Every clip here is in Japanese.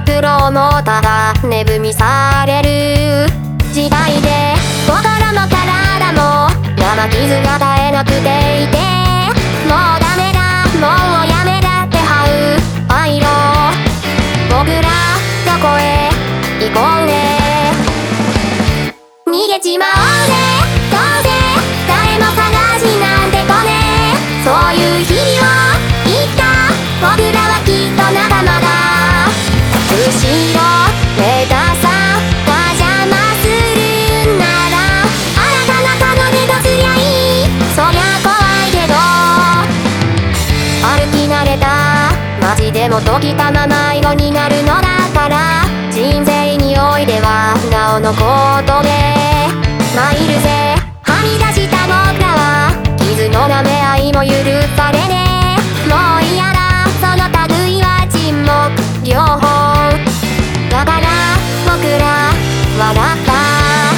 苦労もただ値踏みされる時代で、心も体も生傷が絶えなくていて、もうダメだもうやめだって這う愛の僕らどこへ行こうね、逃げちまおうね、どうせ誰も探しなんて来ねえ、そういう日々を生きた僕らはきっと仲間だ、後ろめたさが邪魔するなら新たな彼女とすりゃいい、そりゃ怖いけど歩き慣れた街でも時たま迷子になるのだから、人生においてはなおのことで参るぜ、はみ出した僕らは傷の舐め合いも許されねえ、もう嫌だその類は沈黙両方だから僕ら笑った、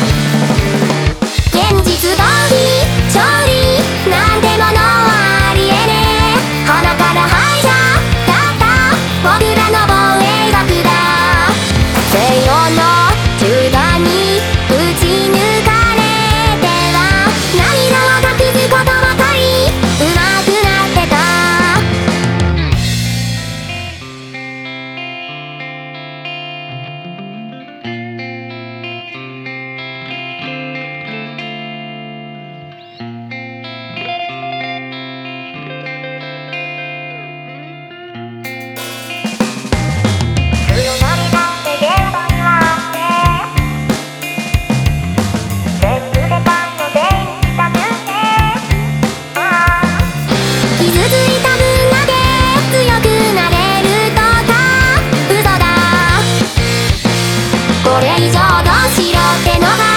現実逃避勝利なんてものはありえねえ、鼻から吐いちゃった僕らの防衛学だ、西洋の銃弾に撃ち抜かれては涙を隠すことばかり上手くなってた、これ以上どうしろってのが